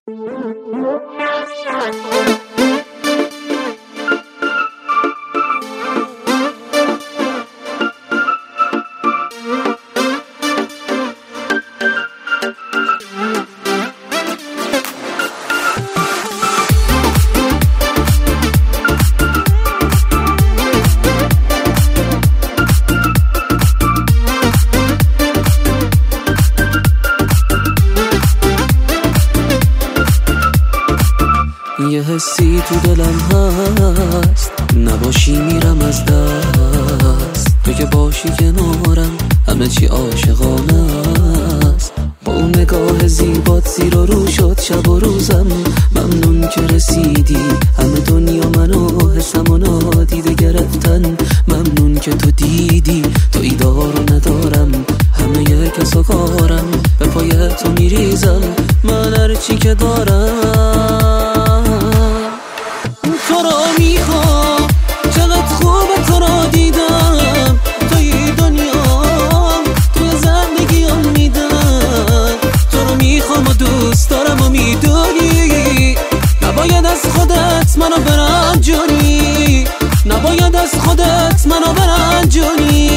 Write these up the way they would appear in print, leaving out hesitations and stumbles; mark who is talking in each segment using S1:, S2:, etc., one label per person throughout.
S1: یه حسی تو دلم هست، نباشی میرم از دست. تو که باشی کنارم همه چی عاشقانه است. با اون نگاه زیبات زیر و رو شد شب و روزم. ممنون که رسیدی، همه دنیا منو حسم و نادیده گرفتن. ممنون که تو دیدی تو ایدارو ندارم، همه یه کس و کارم به پای تو میریزم. من هرچی که دارم تو رو میخوام، چقدر خوبه تو رو دیدم. توی دنیام توی زندگیم میدم. تو رو میخوام و دوست دارم و میدونی نباید از خودت منو برنجونی، نباید از خودت منو برنجونی.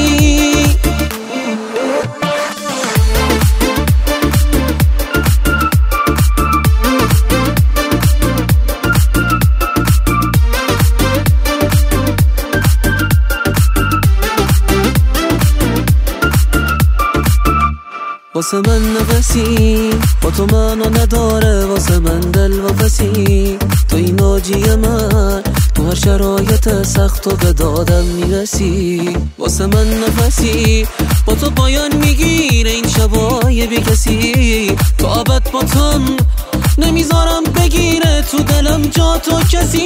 S1: واسه من نفسی با تو منو نداره، واسه من دل و فسی تو این ناجی من. تو هر شرایط سخت و به دادم میرسی. واسه من نفسی با تو پایان میگیره این شبای بی کسی. تو ابد با تم نمیذارم بگیره تو دلم جا تو کسی.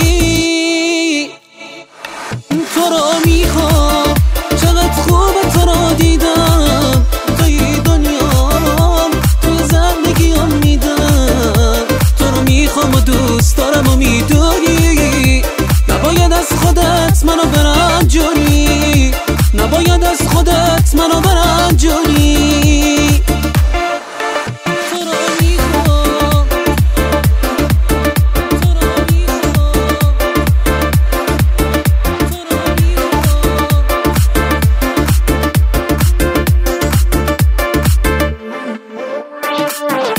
S1: تو رو میخوام، چقدر خوبه تو رو دیدم. توی دنیام تو زندگیم میدم. تو رو میخوام و دوست دارم و میدونی نباید از خودت منو برنجونی، نباید از خودت منو برنجونی.
S2: Yeah.